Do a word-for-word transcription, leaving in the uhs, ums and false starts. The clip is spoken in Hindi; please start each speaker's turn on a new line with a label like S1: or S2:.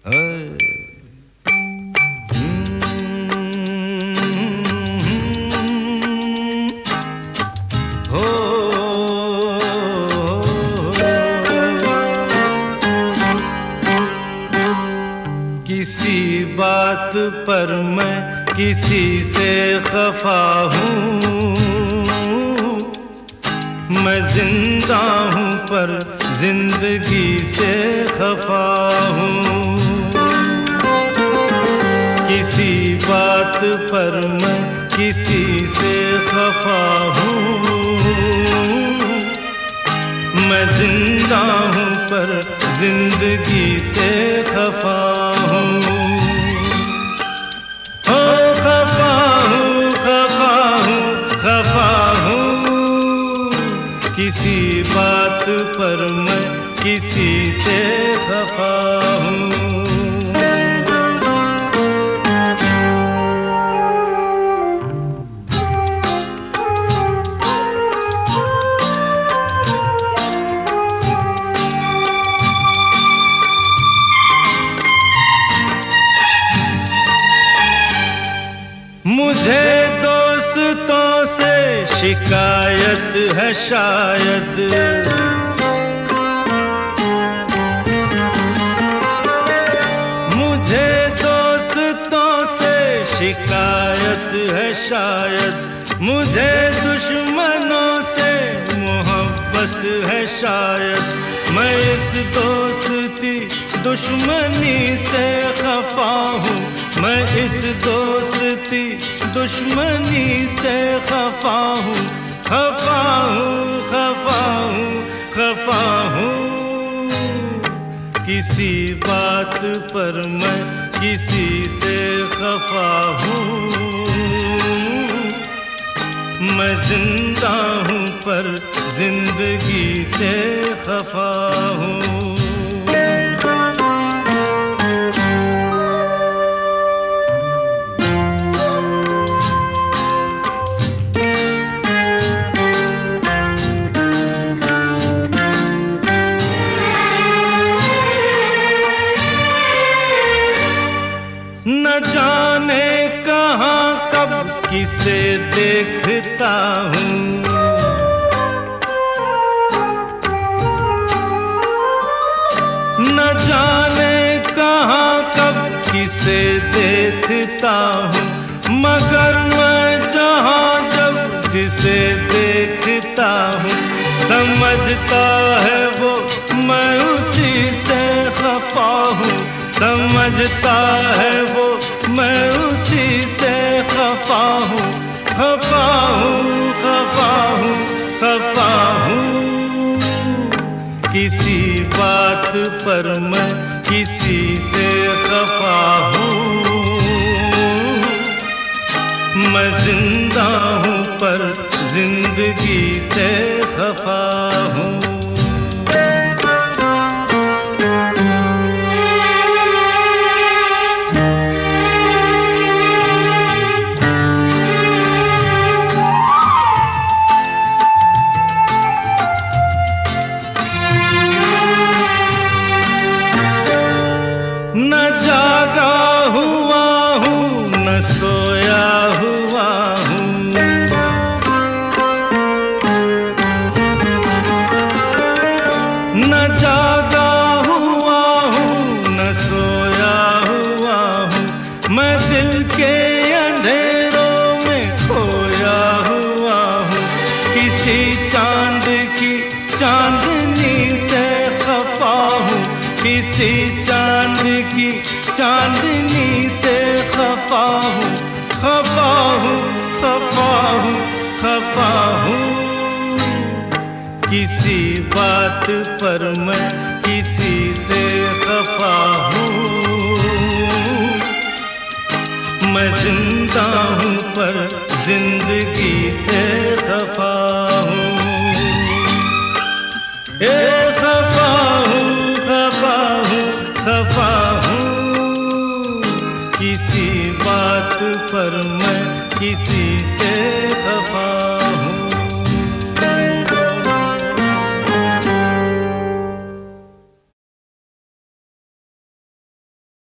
S1: किसी बात पर मैं किसी से खफा हूँ, मैं जिंदा हूँ पर जिंदगी से खफा हूँ। किसी बात पर मैं किसी से खफा हूँ, मैं जिंदा हूँ पर जिंदगी से खफा हूँ। ओ खफा हूँ, खफा हूँ, खफा हूँ, किसी बात पर मैं किसी से खफा हूँ। मुझे दोस्तों से शिकायत है शायद, मुझे दोस्तों से शिकायत है शायद, मुझे दुश्मनों से मोहब्बत है शायद। मैं इस दोस्ती दुश्मनी से खफा हूँ, मैं इस दोस्ती दुश्मनी से खफा हूँ, खफा हूँ, खफा हूँ, खफा हूँ। किसी बात पर मैं किसी से खफा हूँ, मैं जिंदा हूँ पर जिंदगी से खफा हूँ। न जाने कहाँ कब किसे देखता हूँ, न जाने कहाँ कब किसे देखता हूँ, मगर मैं जहाँ जब जिसे देखता हूँ, समझता है वो मैं उसी से खफा हूँ, समझता है वो मैं उसी से खफा हूँ, खफा हूँ, खफा हूँ, खफा हूँ। किसी बात पर मैं किसी से खफा हूँ, मैं जिंदा हूँ पर जिंदगी से खफा हूँ। न जागा हुआ हूँ न सोया हुआ हूँ, न जागा हुआ हूँ न सोया हुआ हूँ, मैं दिल के अंधेरों में खोया हुआ हूँ। किसी चांद की चांदनी से खफा हूँ, किसी चांद की चांदनी से खफा हूँ, खफा हूँ, खफा हूँ, खफा हूँ। किसी बात पर मैं किसी से खफा हूँ, मैं जिंदा हूँ पर जिंदगी से खफा हूँ। ए खफा हूँ, खफा हूँ, खफा हूँ, किसी बात पर मैं किसी